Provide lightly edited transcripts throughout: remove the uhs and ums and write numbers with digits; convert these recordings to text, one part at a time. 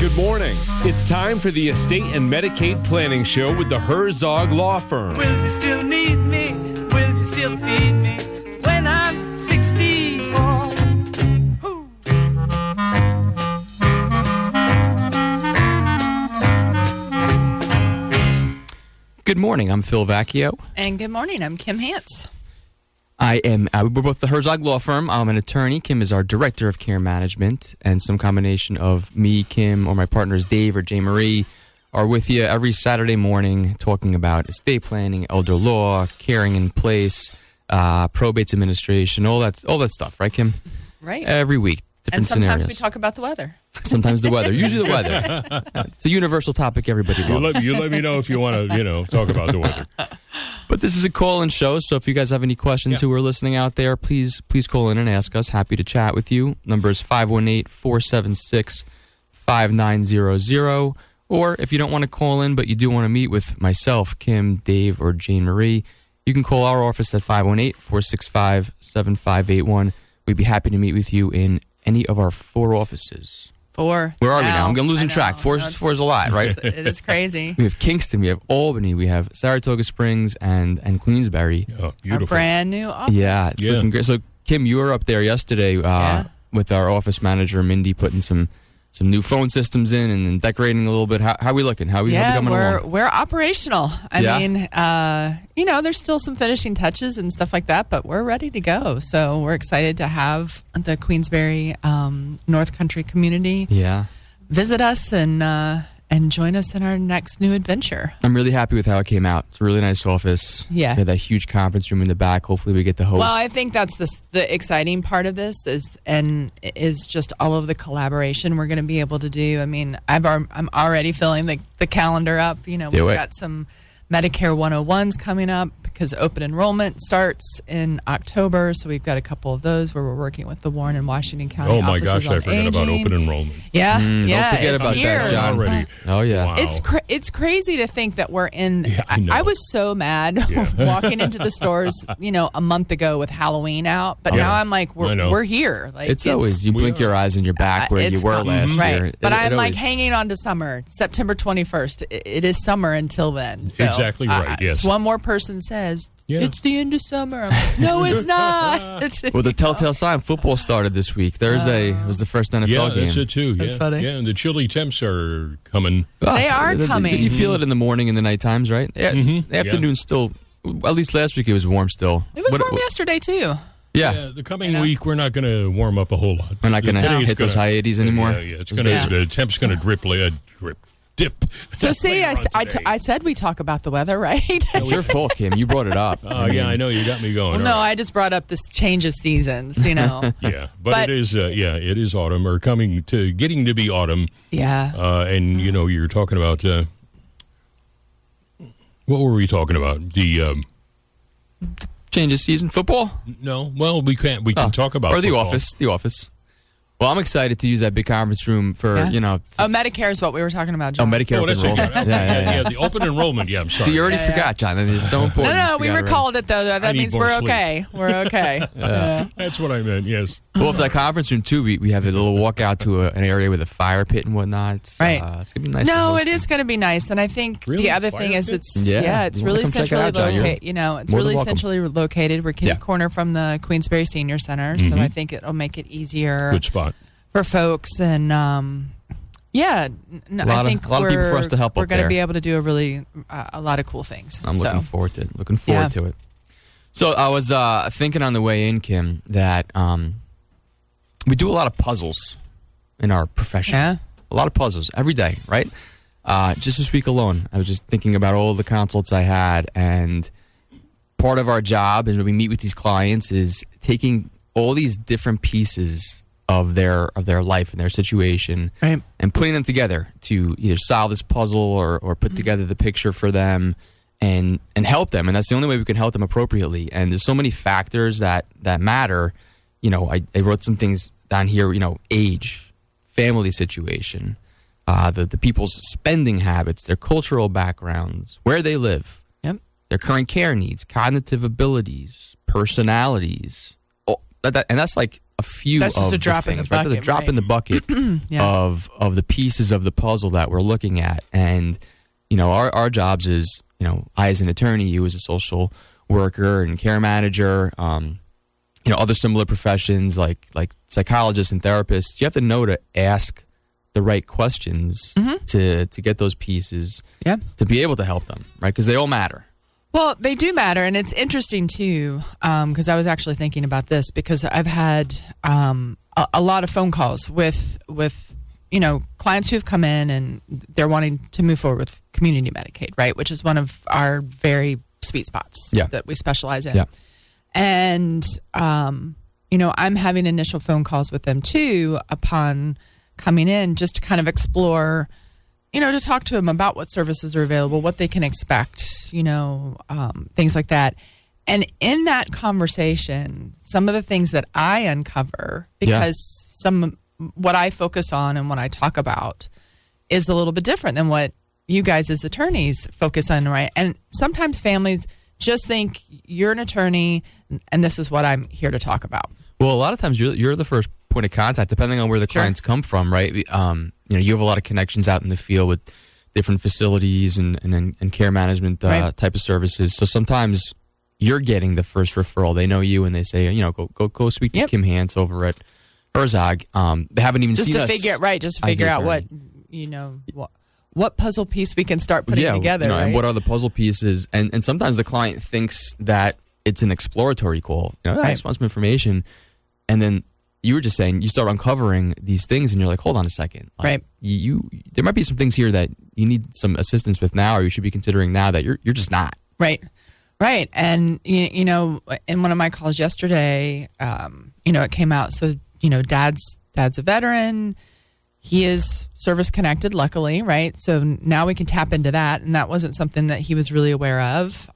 Good morning. It's time for the Estate and Medicaid Planning Show with the Herzog Law Firm. Will you still need me? Will you still feed me when I'm 64? Ooh. Good morning. I'm Phil Vacchio. And good morning. I'm Kim Hance. We're both the Herzog Law Firm. I'm an attorney. Kim is our Director of Care Management, and some combination of me, Kim, or my partners Dave or Jay Marie are with you every Saturday morning talking about estate planning, elder law, caring in place, probates administration, all that stuff, right, Kim? Right. Every week, different and sometimes scenarios. we talk about the weather. Sometimes the weather. Usually the weather. It's a universal topic everybody loves. You let me know if you want to, talk about the weather. But this is a call-in show, so if you guys have any questions who are listening out there, please call in and ask us. Happy to chat with you. Number is 518-476-5900. Or if you don't want to call in, but you do want to meet with myself, Kim, Dave, or Jane Marie, you can call our office at 518-465-7581. We'd be happy to meet with you in any of our 4 offices. 4. Where are we now? I'm losing track. Four is a lot, right? It is crazy. We have Kingston, we have Albany, we have Saratoga Springs, and Queensbury. Oh, beautiful. Our brand new office. Yeah, it's looking great. So, Kim, you were up there yesterday with our office manager, Mindy, putting some new phone systems in and decorating a little bit. How are we looking? How are we coming along? We're operational. I mean, there's still some finishing touches and stuff like that, but we're ready to go. So we're excited to have the Queensbury North Country community visit us and join us in our next new adventure. I'm really happy with how it came out. It's a really nice office. Yeah. We have that huge conference room in the back. Hopefully we get to host. Well, I think that's the exciting part of this is just all of the collaboration we're going to be able to do. I mean, I'm already filling the calendar up. We've got some Medicare 101s coming up because open enrollment starts in October. So we've got a couple of those where we're working with the Warren and Washington County Oh, my offices gosh, I forgot about open enrollment. Yeah, don't forget it's about here. that, John. Already. Oh, yeah. Wow. It's crazy to think that we're in. I know. I was so mad walking into the stores, a month ago with Halloween out, but now I'm like, we're here. Like It's always, you blink your eyes and you're back where you were last right. year. But I'm always, hanging on to summer, September 21st. It is summer until then. So, Exactly right, yes. If one more person says, it's the end of summer. I'm like, no, it's not. Well, the telltale sign, football started this week. Thursday was the first NFL game. Yeah, that's it too. That's funny. Yeah, and the chilly temps are coming. They are coming. You feel it in the morning and the night times, right? Yeah, afternoon still, at least last week it was warm still. It was warm yesterday, too. Yeah. The coming week, we're not going to warm up a whole lot. We're not going to hit those high 80s anymore. Yeah, it's going to, the temp's going to dip. So see, I said we talk about the weather, right? It's your fault, Kim. You brought it up. Oh, yeah, I know. You got me going. Well, no, I just brought up this change of seasons, Yeah, but it is, it is autumn, or getting to be autumn. Yeah. And, you're talking about, what were we talking about? The, change of season. Football? No. Well, we can talk about or the football. The office. Well, I'm excited to use that big conference room for, Medicare is what we were talking about, John. Medicare open enrollment. Yeah, the open enrollment. Yeah, I'm sorry. So you already forgot, John. That is so important. No, we recalled it, though. That means we're okay. We're okay. That's what I meant, yes. Well, for that conference room, too, we have a little walkout to an area with a fire pit and whatnot. It's right. It's going to be nice. No, it is going to be nice. And I think the other thing is it's really centrally located. It's really centrally located. We're kitty corner from the Queensbury Senior Center. So I think it'll make it easier. Good spot. For folks, and I think a lot of people for us to help. We're going to be able to do a lot of cool things. I'm looking forward to it. To it. So I was thinking on the way in, Kim, that we do a lot of puzzles in our profession. Yeah. A lot of puzzles every day, right? Just this week alone, I was just thinking about all the consults I had, and part of our job, and when we meet with these clients, is taking all these different pieces of their life and their situation, right, and putting them together to either solve this puzzle or put together the picture for them and help them. And that's the only way we can help them appropriately. And there's so many factors that matter. I wrote some things down here, age, family situation, the people's spending habits, their cultural backgrounds, where they live, their current care needs, cognitive abilities, personalities. that's like a few That's just of a drop the in the things, right? That's a bucket, drop right. in the bucket of the pieces of the puzzle that we're looking at. And, our jobs is, I as an attorney, you as a social worker and care manager, other similar professions like psychologists and therapists, you have to know to ask the right questions to get those pieces to be able to help them, right? Because they all matter. Well, they do matter, and it's interesting too, because I was actually thinking about this because I've had a lot of phone calls with clients who've come in and they're wanting to move forward with community Medicaid, right? Which is one of our very sweet spots that we specialize in. Yeah. And I'm having initial phone calls with them too upon coming in, just to kind of explore, to talk to them about what services are available, what they can expect, things like that. And in that conversation, some of the things that I uncover, because what I focus on and what I talk about is a little bit different than what you guys as attorneys focus on, right? And sometimes families just think you're an attorney and this is what I'm here to talk about. Well, a lot of times you're the first point of contact, depending on where the clients come from, right? You have a lot of connections out in the field with different facilities and care management type of services. So sometimes you're getting the first referral. They know you and they say, go speak to Kim Hance over at Herzog. They haven't even seen us. Just to figure out what puzzle piece we can start putting together. Right? And what are the puzzle pieces? And sometimes the client thinks that it's an exploratory call. I just want some information. And then you were just saying you start uncovering these things and you're like, hold on a second. Right. There might be some things here that you need some assistance with now, or you should be considering now that you're just not. Right. Right. And, in one of my calls yesterday, it came out. So, dad's a veteran. He is service connected, luckily. Right. So now we can tap into that. And that wasn't something that he was really aware of.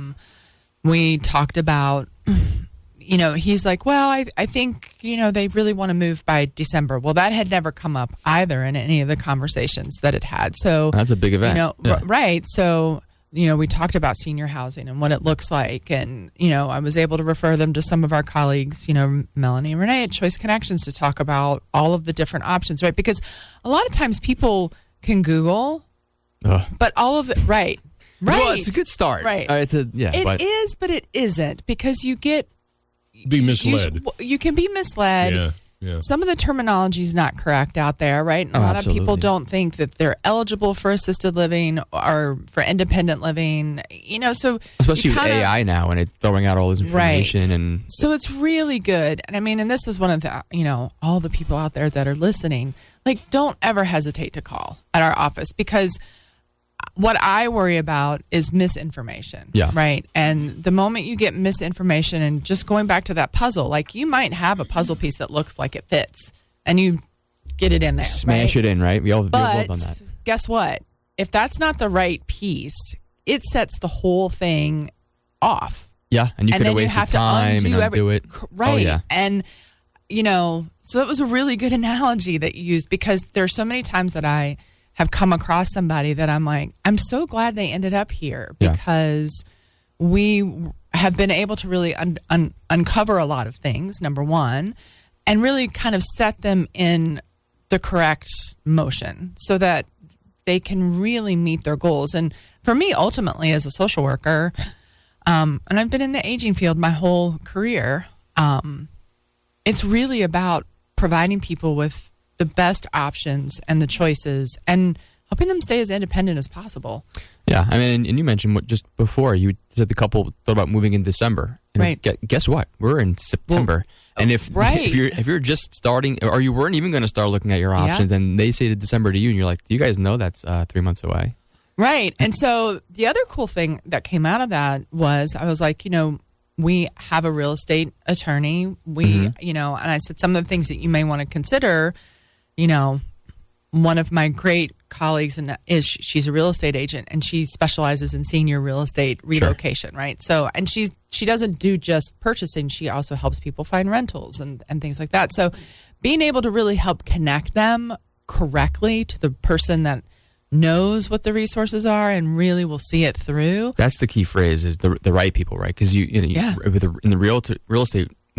We talked about, he's like, well, I think, they really want to move by December. Well, that had never come up either in any of the conversations that it had. So that's a big event. Right. So, we talked about senior housing and what it looks like. And, I was able to refer them to some of our colleagues, Melanie and Renee at Choice Connections to talk about all of the different options, right? Because a lot of times people can Google, but all of it, right. Well, it's a good start. Right. It is, but it isn't, because you get... Be misled. You can be misled. Yeah. Some of the terminology is not correct out there, right? And a lot of people don't think that they're eligible for assisted living or for independent living, so... Especially with AI now, and it's throwing out all this information. Right. And so it's really good. And and this is one of the, all the people out there that are listening, don't ever hesitate to call at our office, because what I worry about is misinformation, right? And the moment you get misinformation, and just going back to that puzzle, you might have a puzzle piece that looks like it fits, and you get it in there. Smash it in, right? We all worked on that. Guess what? If that's not the right piece, it sets the whole thing off. Yeah, and you could have wasted time and undo it. Right. Oh, yeah. And, so it was a really good analogy that you used, because there's so many times that I have come across somebody that I'm like, I'm so glad they ended up here, because we have been able to really uncover a lot of things, number one, and really kind of set them in the correct motion so that they can really meet their goals. And for me, ultimately, as a social worker, and I've been in the aging field my whole career, it's really about providing people with the best options and the choices, and helping them stay as independent as possible. Yeah, and you mentioned just before, you said the couple thought about moving in December. Right. Guess what? We're in September. And if you're just starting, or you weren't even going to start looking at your options, then they say to December to you, and you're like, do you guys know that's 3 months away? Right. And so the other cool thing that came out of that was, I was like, we have a real estate attorney. And I said, some of the things that you may want to consider, one of my great colleagues is she's a real estate agent, and she specializes in senior real estate relocation, right? So, and she doesn't do just purchasing; she also helps people find rentals and things like that. So, being able to really help connect them correctly to the person that knows what the resources are and really will see it through. That's the key phrase: is the right people, right? Because in the real estate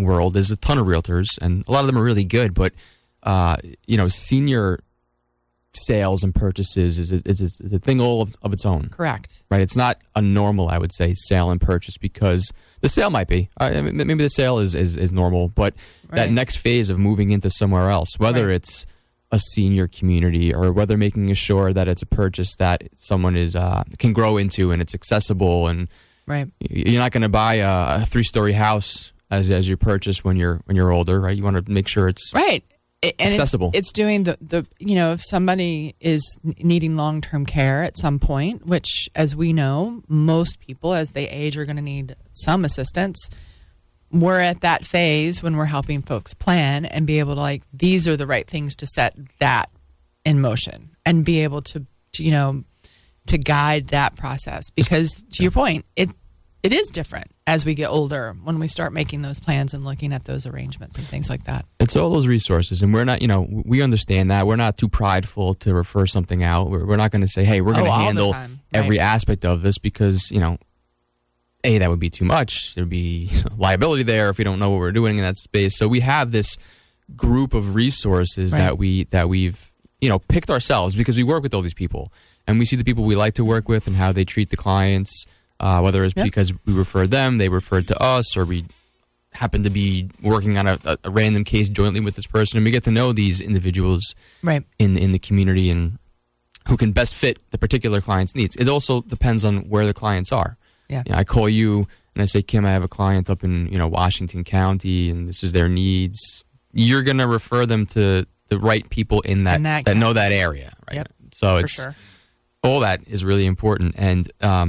world, there's a ton of realtors, and a lot of them are really good, but senior sales and purchases is a thing all of its own. Correct. Right? It's not a normal, I would say, sale and purchase, because the sale might be. Maybe the sale is normal, but that next phase of moving into somewhere else, whether it's a senior community or whether making sure that it's a purchase that someone can grow into and it's accessible, and you're not going to buy a 3-story house as your purchase when you're older, right? You want to make sure it's accessible. It's doing the if somebody is needing long-term care at some point, which, as we know, most people as they age are going to need some assistance. We're at that phase when we're helping folks plan and be able to, these are the right things to set that in motion and be able to guide that process. Because to your point, it is different as we get older when we start making those plans and looking at those arrangements and things like that. It's all those resources, and we're not, we understand that. We're not too prideful to refer something out. We're not going to say, hey, we're going to handle every aspect of this, because, that would be too much. There'd be liability there if we don't know what we're doing in that space. So we have this group of resources that we've picked ourselves, because we work with all these people, and we see the people we like to work with and how they treat the clients. Whether it's because we referred them, they referred to us, or we happen to be working on a random case jointly with this person, and we get to know these individuals in the community and who can best fit the particular client's needs. It also depends on where the clients are. Yeah. I call you and I say, Kim, I have a client up in Washington County, and this is their needs. You're going to refer them to the right people in that know that area, right? Yep. So it's all that is really important, and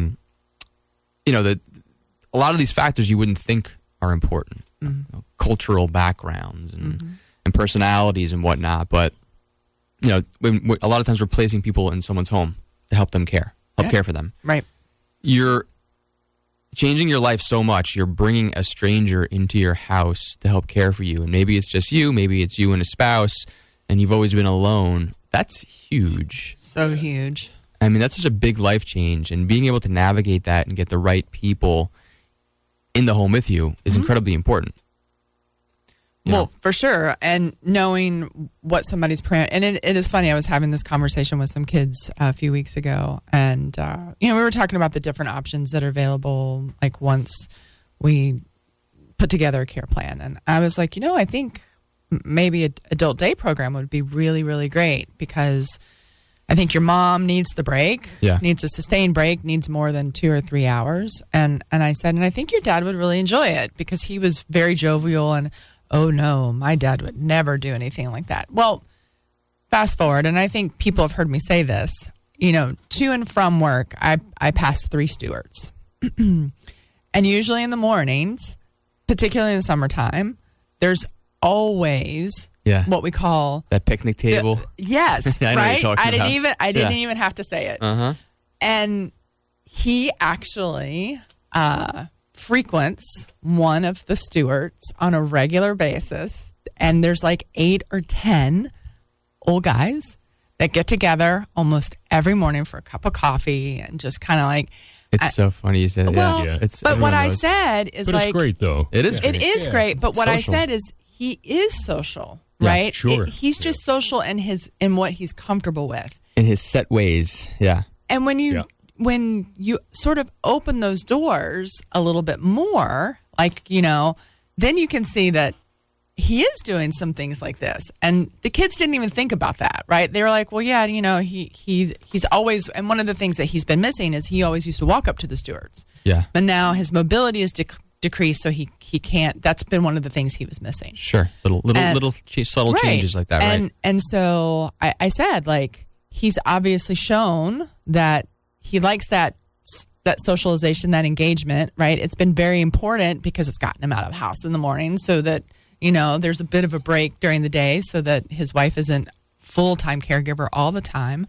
a lot of these factors you wouldn't think are important, cultural backgrounds and personalities and whatnot. But a lot of times we're placing people in someone's home to help them care for them. Right. You're changing your life so much. You're bringing a stranger into your house to help care for you, and maybe it's just you, maybe it's you and a spouse, and you've always been alone. That's huge. So huge. I mean, that's such a big life change, and being able to navigate that and get the right people in the home with you is incredibly important. Well, for sure. And knowing what somebody's and it is funny. I was having this conversation with some kids a few weeks ago, and we were talking about the different options that are available, like once we put together a care plan. And I was like, I think maybe an adult day program would be really, really great, because I think your mom needs the break, needs a sustained break, needs more than 2 or 3 hours. And I said, and I think your dad would really enjoy it, because he was very jovial, and, oh no, my dad would never do anything like that. Well, fast forward, and I think people have heard me say this, to and from work, I pass 3 stewards. And usually in the mornings, particularly in the summertime, there's always what we call that picnic table. Yes, I know right. What you're talking about. I didn't even have to say it. And he actually frequents one of the stewards on a regular basis, and there's 8 or 10 old guys that get together almost every morning for a cup of coffee and just kind of It's so funny you said that. Well, but what I said is it's great though. It is. It is great. But what I said is he is social, right? Sure. He's just social in what he's comfortable with, in his set ways. Yeah. And when you sort of open those doors a little bit more, then you can see that he is doing some things like this. And the kids didn't even think about that, right? They were like, well, yeah, he's always, and one of the things that he's been missing is he always used to walk up to the stewards. Yeah. But now his mobility is decreased, so he can't. That's been one of the things he was missing. Sure. Little subtle changes like that, right? And so I said, he's obviously shown that he likes that socialization, that engagement, right? It's been very important because it's gotten him out of the house in the morning, so that there's a bit of a break during the day, so that his wife isn't full-time caregiver all the time.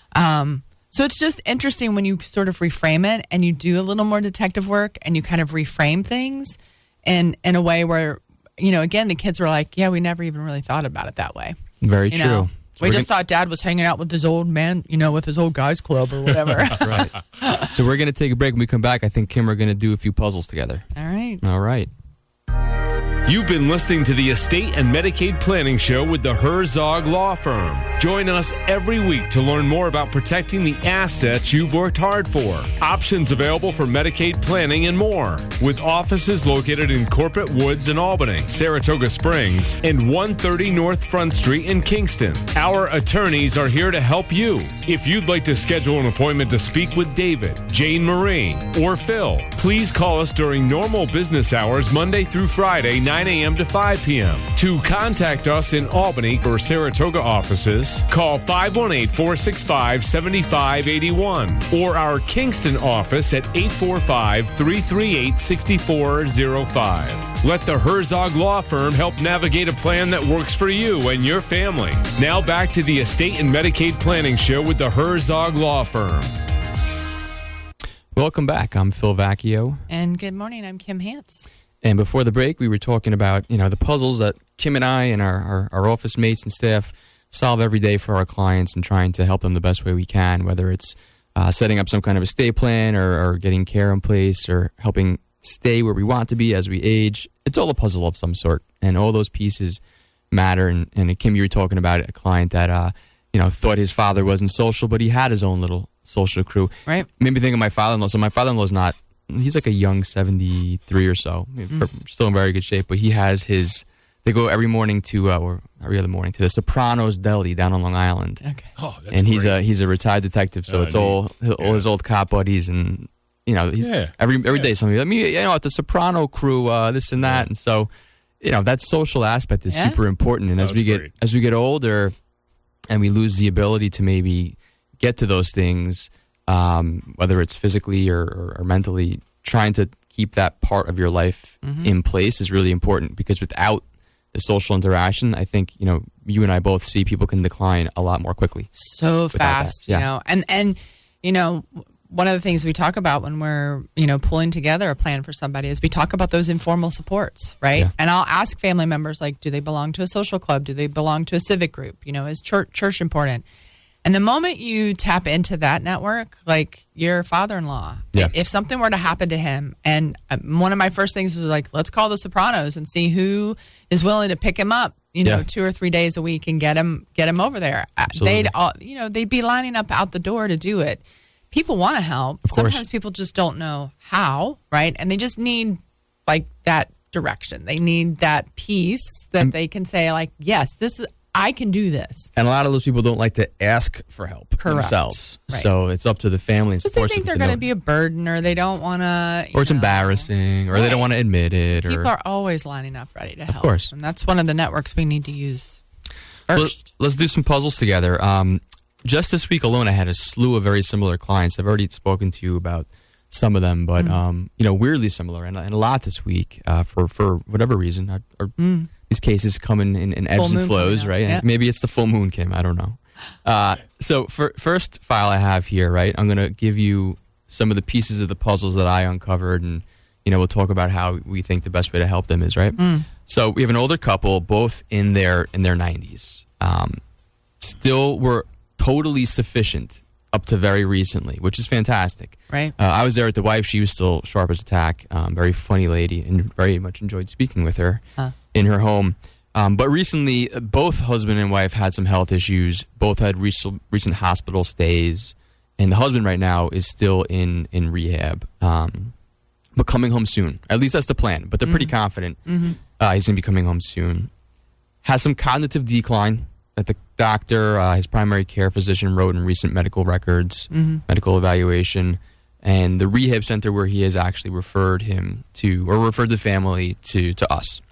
So it's just interesting when you sort of reframe it and you do a little more detective work and you kind of reframe things in a way where, again, the kids were like, yeah, we never even really thought about it that way. Very true. So we just thought Dad was hanging out with his old man, with his old guys club or whatever. Right. So we're going to take a break. When we come back, I think Kim are going to do a few puzzles together. All right. All right. You've been listening to the Estate and Medicaid Planning Show with the Herzog Law Firm. Join us every week to learn more about protecting the assets you've worked hard for. Options available for Medicaid planning and more. With offices located in Corporate Woods in Albany, Saratoga Springs, and 130 North Front Street in Kingston. Our attorneys are here to help you. If you'd like to schedule an appointment to speak with David, Jane Marie, or Phil, please call us during normal business hours Monday through Friday, 9 a.m. to 5 p.m. To contact us in Albany or Saratoga offices, call 518-465-7581 or our Kingston office at 845-338-6405. Let the Herzog Law Firm help navigate a plan that works for you and your family. Now back to the Estate and Medicaid Planning Show with the Herzog Law Firm. Welcome back. I'm Phil Vacchio. And good morning. I'm Kim Hance. And before the break, we were talking about, the puzzles that Kim and I and our office mates and staff solve every day for our clients and trying to help them the best way we can, whether it's setting up some kind of estate plan or getting care in place or helping stay where we want to be as we age. It's all a puzzle of some sort, and all those pieces matter. And Kim, you were talking about a client that, thought his father wasn't social, but he had his own little social crew. Right. Made me think of my father-in-law. So my father-in-law's not, he's like a young 73 or so, still in very good shape, but he has they go every morning to, or every other morning, to the Sopranos Deli down on Long Island. Okay. Oh, that's and great. he's a retired detective, so it's all his old cop buddies, and every day somebody, at the Soprano crew, this and that, and so that social aspect is super important. And as we get older, and we lose the ability to maybe get to those things, whether it's physically or mentally, trying to keep that part of your life in place is really important, because without the social interaction, I think, you and I both see people can decline a lot more quickly. So fast, and one of the things we talk about when we're, pulling together a plan for somebody is we talk about those informal supports, right? Yeah. And I'll ask family members, like, do they belong to a social club? Do they belong to a civic group? Is church important? And the moment you tap into that network, like your father-in-law, if something were to happen to him, and one of my first things was like, let's call the Sopranos and see who is willing to pick him up, 2 or 3 days a week and get him over there. Absolutely. They'd be lining up out the door to do it. People want to help. Of course. Sometimes people just don't know how, right? And they just need like that direction. They need that piece that they can say, like, yes, I can do this. And a lot of those people don't like to ask for help themselves. Right. So it's up to the family and support. Because they think they're going to be a burden, or they don't want to. Or it's embarrassing, or they don't want to admit it. People are always lining up ready to help. Of course. And that's one of the networks we need to use first. Let's do some puzzles together. Just this week alone, I had a slew of very similar clients. I've already spoken to you about some of them, but weirdly similar, and a lot this week for whatever reason. These cases come in ebbs and flows, right? Yeah. Maybe it's the full moon, Kim. I don't know. So first file I have here, right? I'm going to give you some of the pieces of the puzzles that I uncovered, and we'll talk about how we think the best way to help them is, right? So we have an older couple, both in their 90s. Still were totally sufficient up to very recently, which is fantastic. Right. I was there with the wife. She was still sharp as a tack. Very funny lady, and very much enjoyed speaking with her in her home. But recently, both husband and wife had some health issues. Both had recent hospital stays. And the husband right now is still in rehab, but coming home soon. At least that's the plan. But they're pretty confident he's going to be coming home soon. Has some cognitive decline that the doctor, his primary care physician, wrote in recent medical records, medical evaluation. And the rehab center where he is actually referred the family to us.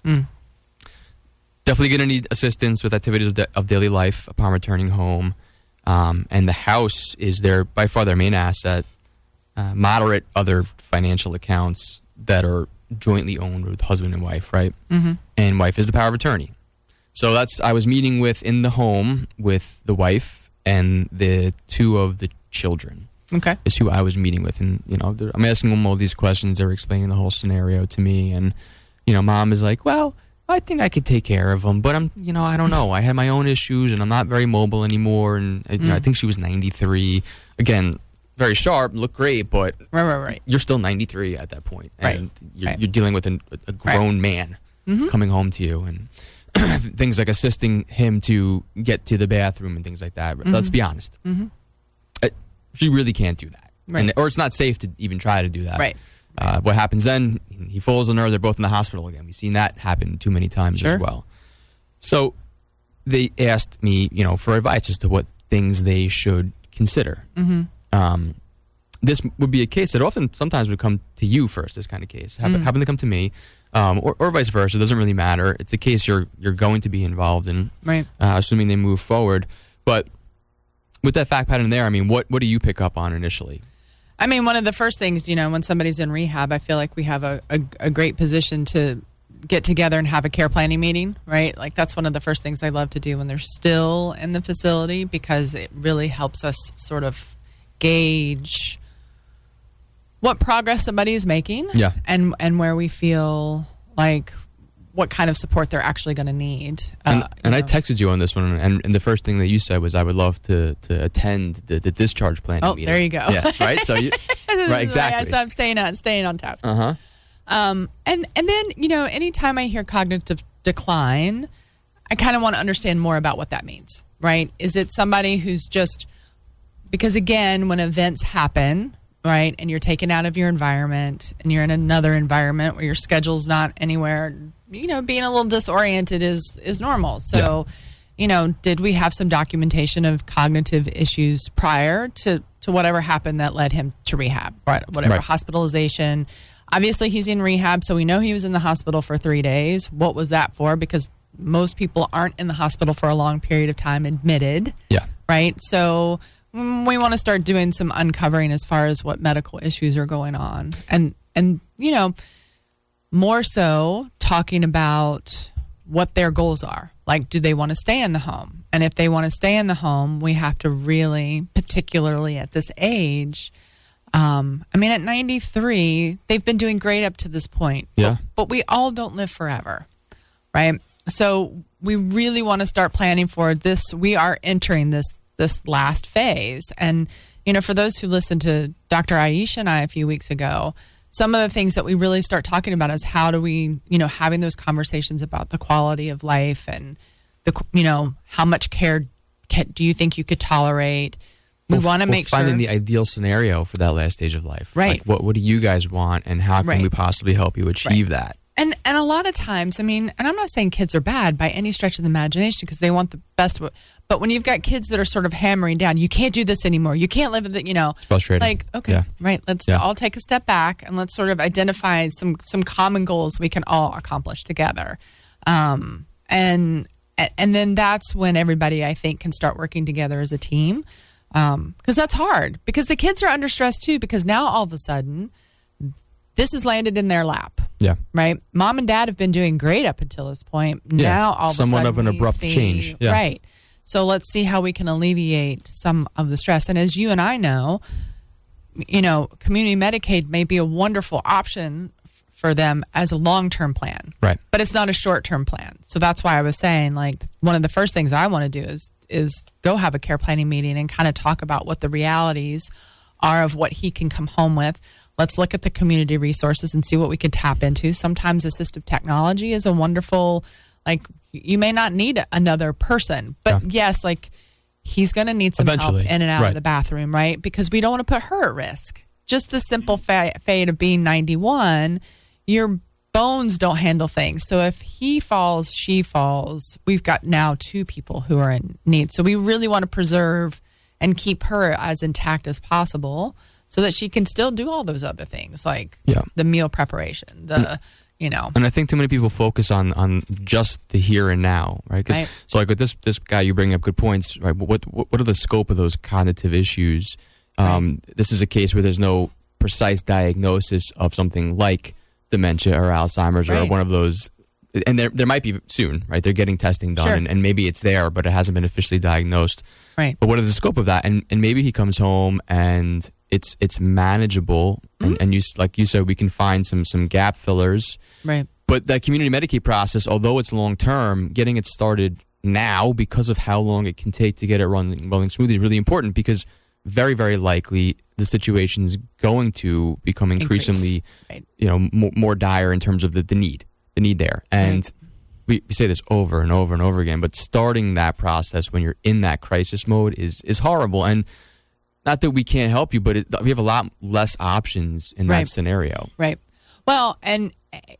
Definitely going to need assistance with activities of daily life upon returning home. And the house is by far their main asset. Moderate other financial accounts that are jointly owned with husband and wife, right? And wife is the power of attorney. So I was meeting in the home with the wife and the two of the children. Okay. Is who I was meeting with. And, I'm asking them all these questions. They're explaining the whole scenario to me. And, mom is like, well, I think I could take care of them. But I don't know. I had my own issues and I'm not very mobile anymore. And, I think she was 93. Again, very sharp, look great, but right. You're still 93 at that point. And you're dealing with a grown man. coming home to you, and things like assisting him to get to the bathroom and things like that. Let's be honest. She really can't do that. Right. Or it's not safe to even try to do that. Right. What happens then, he falls on her, they're both in the hospital again. We've seen that happen too many times as well. So they asked me, for advice as to what things they should consider. This would be a case that sometimes would come to you first, this kind of case. Happen to come to me, or vice versa. It doesn't really matter. It's a case you're going to be involved in, right? Assuming they move forward. But with that fact pattern there, what do you pick up on initially? One of the first things, when somebody's in rehab, I feel like we have a great position to get together and have a care planning meeting, right? Like that's one of the first things I love to do when they're still in the facility, because it really helps us sort of gauge what progress somebody is making, and where we feel like what kind of support they're actually going to need. And I texted you on this one, and the first thing that you said was, I would love to attend the discharge planning meeting. Oh, there you go. Yes, right? So right, exactly. So I'm staying on task. Uh-huh. And then, anytime I hear cognitive decline, I kind of want to understand more about what that means, right? Is it somebody who's just, because again, when events happen, right, and you're taken out of your environment and you're in another environment where your schedule's not anywhere, being a little disoriented is normal. So, did we have some documentation of cognitive issues prior to whatever happened that led him to rehab, right? Whatever, hospitalization. Obviously, he's in rehab, so we know he was in the hospital for 3 days. What was that for? Because most people aren't in the hospital for a long period of time admitted. Yeah. Right? So we want to start doing some uncovering as far as what medical issues are going on. And more so talking about what their goals are. Like, do they want to stay in the home? And if they want to stay in the home, we have to really, particularly at this age, at 93, they've been doing great up to this point. Yeah. But we all don't live forever, right? So we really want to start planning for this. We are entering this last phase. And, for those who listened to Dr. Aisha and I a few weeks ago, some of the things that we really start talking about is how do we, having those conversations about the quality of life and how much care do you think you could tolerate? We want to make sure finding the ideal scenario for that last stage of life. Right. Like what do you guys want, and how can we possibly help you achieve that? And a lot of times, and I'm not saying kids are bad by any stretch of the imagination, because they want the best. But when you've got kids that are sort of hammering down, you can't do this anymore. You can't live with it. It's frustrating. Like, okay, right. Let's all take a step back and let's sort of identify some common goals we can all accomplish together. And then that's when everybody, I think, can start working together as a team. Because that's hard, because the kids are under stress too, because now all of a sudden this has landed in their lap. Yeah. Right. Mom and dad have been doing great up until this point. Now all of a sudden somewhat of an abrupt change. Yeah. Right. So let's see how we can alleviate some of the stress. And as you and I know, community Medicaid may be a wonderful option for them as a long-term plan. Right. But it's not a short-term plan. So that's why I was saying, like, one of the first things I want to do is go have a care planning meeting and kind of talk about what the realities are of what he can come home with. Let's look at the community resources and see what we can tap into. Sometimes assistive technology is a wonderful, like, you may not need another person, but yes, like, he's going to need some help in and out of the bathroom, right? Because we don't want to put her at risk. Just the simple fate of being 91, your bones don't handle things. So if he falls, she falls, we've got now 2 people who are in need. So we really want to preserve and keep her as intact as possible so that she can still do all those other things, like the meal preparation, And I think too many people focus on just the here and now, right? So like with this guy, you bring up good points, right? What are the scope of those cognitive issues? This is a case where there's no precise diagnosis of something like dementia or Alzheimer's or one of those, and there might be soon, right? They're getting testing done, and maybe it's there, but it hasn't been officially diagnosed. Right. But what is the scope of that? And maybe he comes home and it's manageable, and you, like you said, we can find some gap fillers. Right. But that community Medicaid process, although it's long term, getting it started now because of how long it can take to get it running smoothly is really important, because very, very likely the situation is going to become increasingly, more dire in terms of the need. need there. And we say this over and over and over again, but starting that process when you're in that crisis mode is horrible. And not that we can't help you, but we have a lot less options in that scenario. Right. Well, and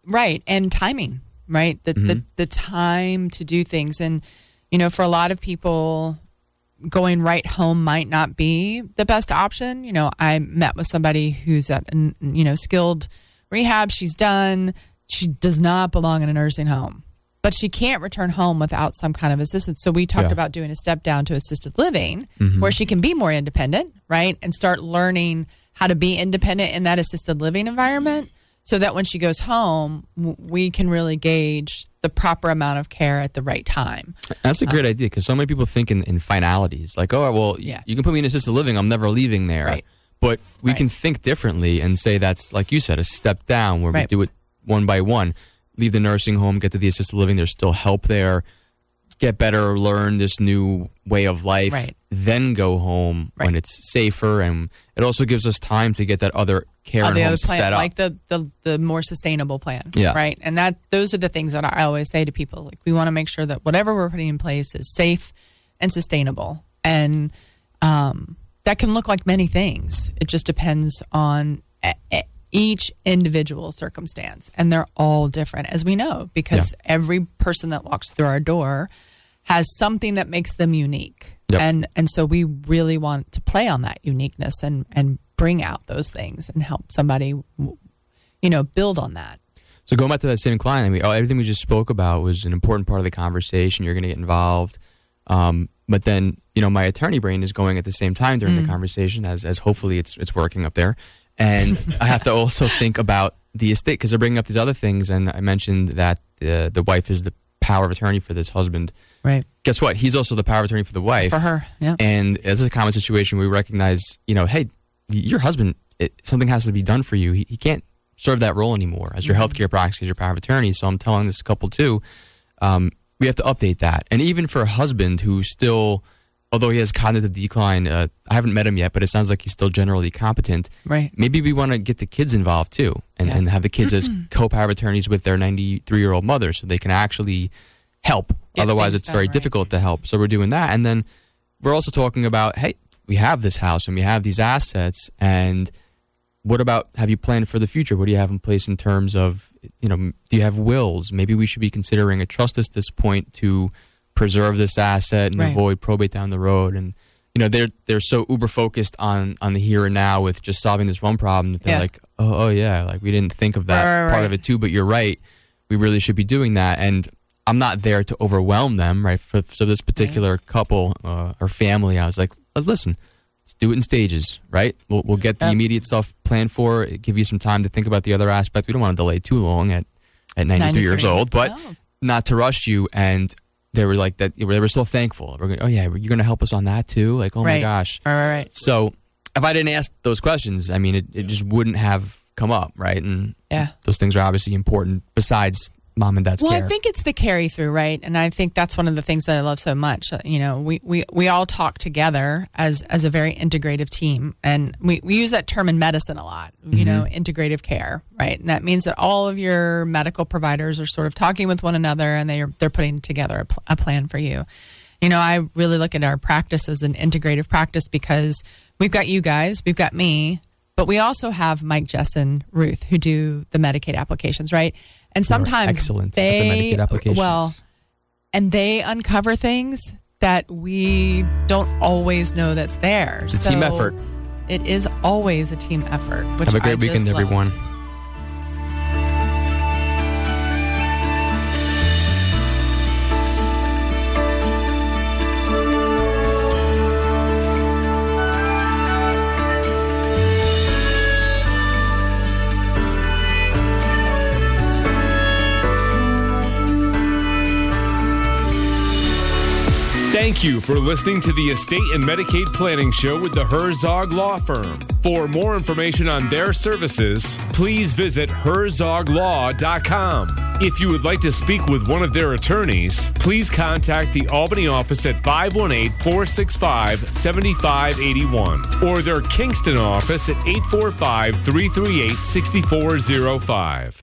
timing, right? The time to do things. And, for a lot of people, going right home might not be the best option. I met with somebody who's at, skilled rehab. She's done. She does not belong in a nursing home, but she can't return home without some kind of assistance. So we talked about doing a step down to assisted living where she can be more independent, right? And start learning how to be independent in that assisted living environment so that when she goes home, we can really gauge the proper amount of care at the right time. That's a great idea because so many people think in finalities. Like, you can put me in assisted living. I'm never leaving there. Right. But we can think differently and say that's, like you said, a step down where we do it one by one. Leave the nursing home, get to the assisted living. There's still help there. Get better, learn this new way of life, then go home when it's safer. And it also gives us time to get that other care and home plan, set up. like the more sustainable plan, right? And those are the things that I always say to people. Like, we want to make sure that whatever we're putting in place is safe and sustainable. And that can look like many things. It just depends on each individual circumstance. And they're all different, as we know, because every person that walks through our door has something that makes them unique. And so we really want to play on that uniqueness and bring out those things and help somebody, build on that. So going back to that same client, everything we just spoke about was an important part of the conversation. You're going to get involved. But then, my attorney brain is going at the same time during the conversation as hopefully it's working up there. And I have to also think about the estate because they're bringing up these other things. And I mentioned that the wife is the power of attorney for this husband. Right. Guess what? He's also the power of attorney for the wife. For her, yeah. And this is a common situation where we recognize, hey, your husband, something has to be done for you. He can't serve that role anymore as your healthcare proxy, as your power of attorney. So I'm telling this couple too, we have to update that. And even for a husband who still, although he has cognitive decline, I haven't met him yet, but it sounds like he's still generally competent. Right. Maybe we want to get the kids involved too and have the kids as co-power of attorneys with their 93-year-old mother so they can actually help. Otherwise, it's very difficult to help. So we're doing that. And then we're also talking about, hey, we have this house and we have these assets. And what about, have you planned for the future? What do you have in place in terms of, do you have wills? Maybe we should be considering a trust at this point to preserve this asset and avoid probate down the road. And, they're so uber focused on the here and now with just solving this one problem that they're like, oh yeah, like we didn't think of that part of it too, but you're right. We really should be doing that. And I'm not there to overwhelm them, right? So this particular couple or family, I was like, listen, let's do it in stages, right? We'll get the immediate stuff planned for, give you some time to think about the other aspect. We don't want to delay too long at 93 years old, but not to rush you. And they were like that. They were so thankful. We're going, you're going to help us on that too? Like, oh my gosh. Right. So if I didn't ask those questions, it just wouldn't have come up, right? And those things are obviously important besides mom and dad's care. Well, I think it's the carry through, right? And I think that's one of the things that I love so much. We all talk together as a very integrative team, and we use that term in medicine a lot. Integrative care, right? And that means that all of your medical providers are sort of talking with one another, and they're putting together a plan for you. I really look at our practice as an integrative practice because we've got you guys, we've got me, but we also have Mike, Jess, and Ruth who do the Medicaid applications, right? And sometimes excellent at the Medicaid applications. And they uncover things that we don't always know that's there. It's a team effort. It is always a team effort. Which Have a great weekend, everyone. Thank you for listening to the Estate and Medicaid Planning Show with the Herzog Law Firm. For more information on their services, please visit herzoglaw.com. If you would like to speak with one of their attorneys, please contact the Albany office at 518-465-7581 or their Kingston office at 845-338-6405.